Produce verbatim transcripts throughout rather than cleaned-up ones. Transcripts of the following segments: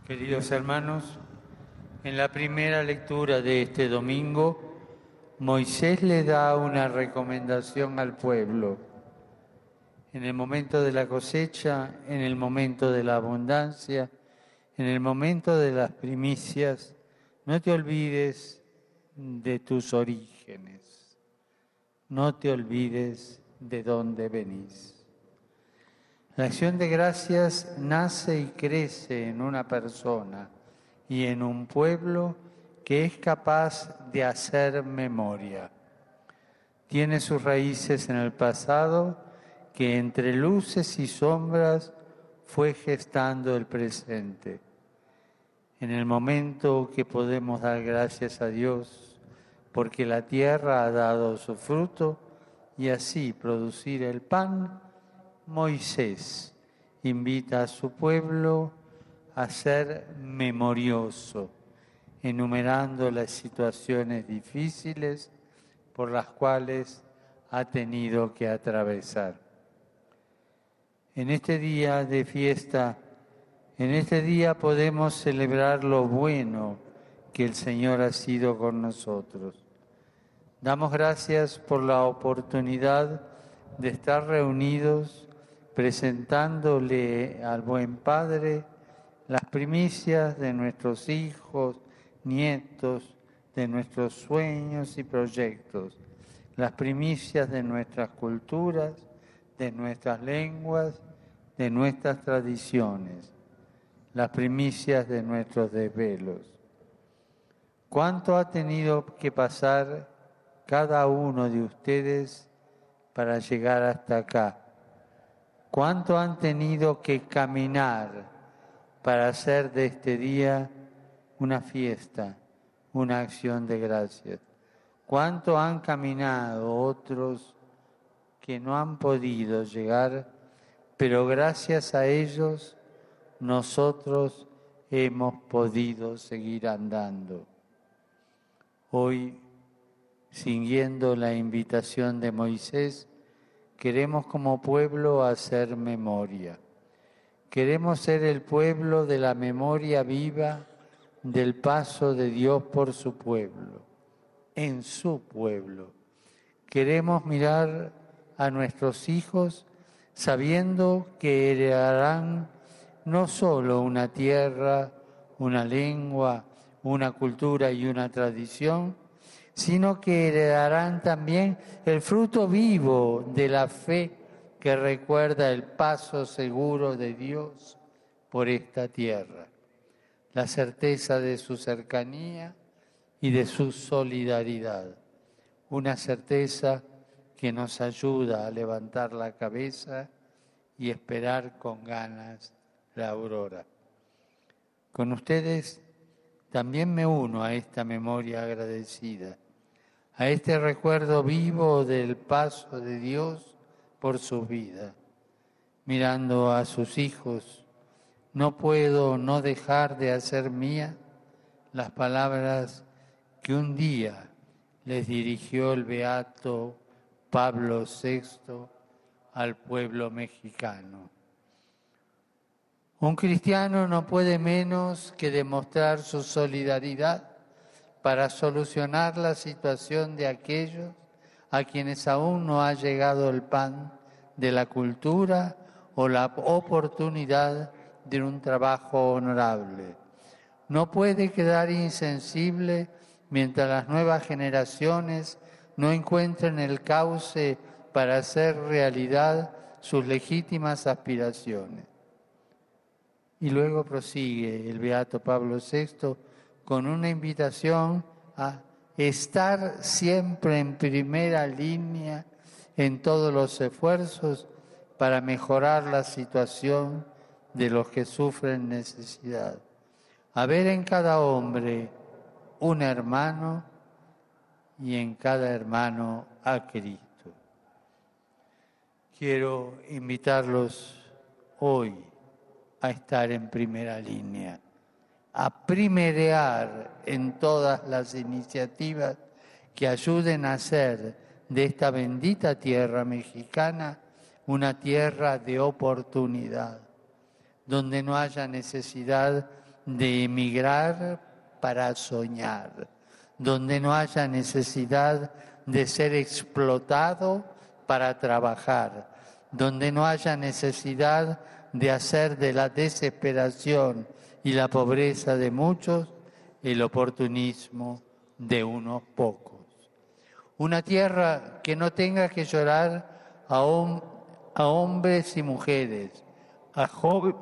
Queridos hermanos, en la primera lectura de este domingo, Moisés le da una recomendación al pueblo. En el momento de la cosecha, en el momento de la abundancia, en el momento de las primicias, no te olvides de tus orígenes, no te olvides de dónde venís. La acción de gracias nace y crece en una persona y en un pueblo que es capaz de hacer memoria. Tiene sus raíces en el pasado que entre luces y sombras fue gestando el presente. En el momento que podemos dar gracias a Dios porque la tierra ha dado su fruto y así producir el pan, Moisés invita a su pueblo a ser memorioso, enumerando las situaciones difíciles por las cuales ha tenido que atravesar. En este día de fiesta, en este día podemos celebrar lo bueno que el Señor ha sido con nosotros. Damos gracias por la oportunidad de estar reunidos presentándole al buen Padre las primicias de nuestros hijos, nietos, de nuestros sueños y proyectos, las primicias de nuestras culturas, de nuestras lenguas, de nuestras tradiciones, las primicias de nuestros desvelos. ¿Cuánto ha tenido que pasar cada uno de ustedes para llegar hasta acá? ¿Cuánto han tenido que caminar para hacer de este día una fiesta, una acción de gracias? ¿Cuánto han caminado otros que no han podido llegar, pero gracias a ellos nosotros hemos podido seguir andando? Hoy, siguiendo la invitación de Moisés, queremos como pueblo hacer memoria. Queremos ser el pueblo de la memoria viva del paso de Dios por su pueblo, en su pueblo. Queremos mirar a nuestros hijos sabiendo que heredarán no solo una tierra, una lengua, una cultura y una tradición, sino que heredarán también el fruto vivo de la fe que recuerda el paso seguro de Dios por esta tierra, la certeza de su cercanía y de su solidaridad, una certeza que nos ayuda a levantar la cabeza y esperar con ganas la aurora. Con ustedes también me uno a esta memoria agradecida, a este recuerdo vivo del paso de Dios por su vida. Mirando a sus hijos, no puedo no dejar de hacer mía las palabras que un día les dirigió el beato Pablo sexto al pueblo mexicano. Un cristiano no puede menos que demostrar su solidaridad para solucionar la situación de aquellos a quienes aún no ha llegado el pan de la cultura o la oportunidad de un trabajo honorable. No puede quedar insensible mientras las nuevas generaciones no encuentren el cauce para hacer realidad sus legítimas aspiraciones. Y luego prosigue el beato Pablo sexto con una invitación a estar siempre en primera línea en todos los esfuerzos para mejorar la situación de los que sufren necesidad. A ver en cada hombre un hermano y en cada hermano a Cristo. Quiero invitarlos hoy a estar en primera línea, a primerear en todas las iniciativas que ayuden a hacer de esta bendita tierra mexicana una tierra de oportunidad, donde no haya necesidad de emigrar para soñar, donde no haya necesidad de ser explotado para trabajar, donde no haya necesidad de hacer de la desesperación y la pobreza de muchos el oportunismo de unos pocos. Una tierra que no tenga que llorar a, hom- a hombres y mujeres, a, jo-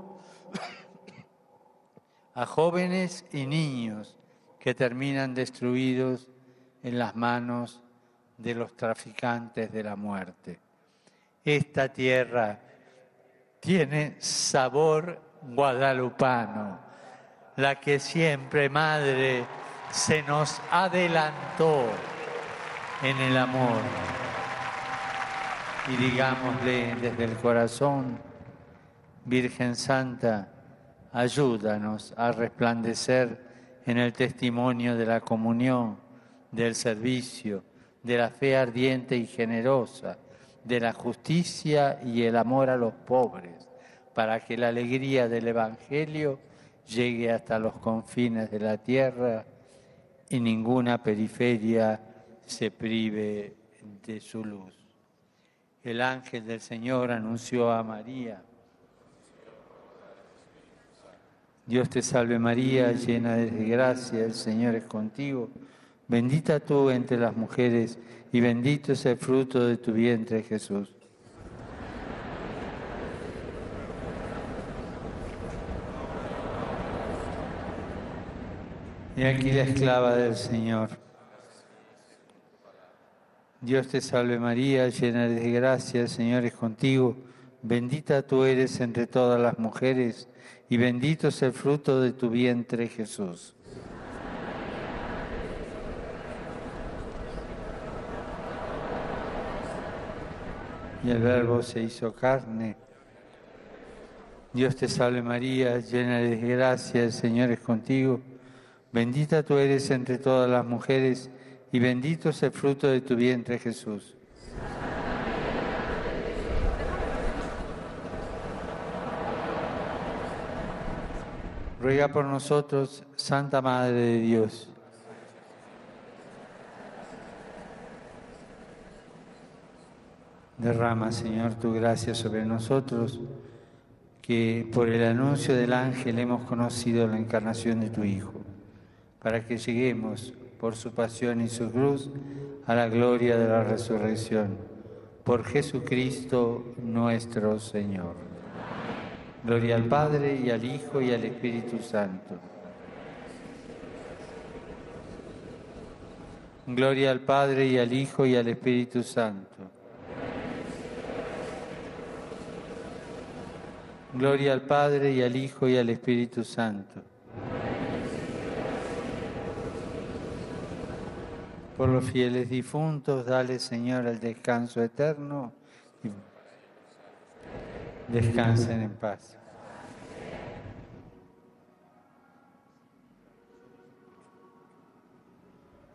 a jóvenes y niños que terminan destruidos en las manos de los traficantes de la muerte. Esta tierra tiene sabor guadalupano, la que siempre, Madre, se nos adelantó en el amor. Y digámosle desde el corazón, Virgen Santa, ayúdanos a resplandecer en el testimonio de la comunión, del servicio, de la fe ardiente y generosa, de la justicia y el amor a los pobres, para que la alegría del Evangelio llegue hasta los confines de la tierra y ninguna periferia se prive de su luz. El ángel del Señor anunció a María: Dios te salve María, llena de gracia, el Señor es contigo. Bendita tú entre las mujeres y bendito es el fruto de tu vientre, Jesús. Y aquí la esclava del Señor. Dios te salve María, llena de gracia, el Señor es contigo. Bendita tú eres entre todas las mujeres y bendito es el fruto de tu vientre, Jesús. Y el Verbo se hizo carne. Dios te salve María, llena de gracia, el Señor es contigo. Bendita tú eres entre todas las mujeres y bendito es el fruto de tu vientre, Jesús. Ruega por nosotros, Santa Madre de Dios. Derrama, Señor, tu gracia sobre nosotros, que por el anuncio del ángel hemos conocido la encarnación de tu Hijo, para que lleguemos, por su pasión y su cruz, a la gloria de la resurrección. Por Jesucristo nuestro Señor. Gloria al Padre, y al Hijo, y al Espíritu Santo. Gloria al Padre, y al Hijo, y al Espíritu Santo. Gloria al Padre, y al Hijo, y al Espíritu Santo. Por los fieles difuntos, dale, Señor, el descanso eterno y descansen en paz.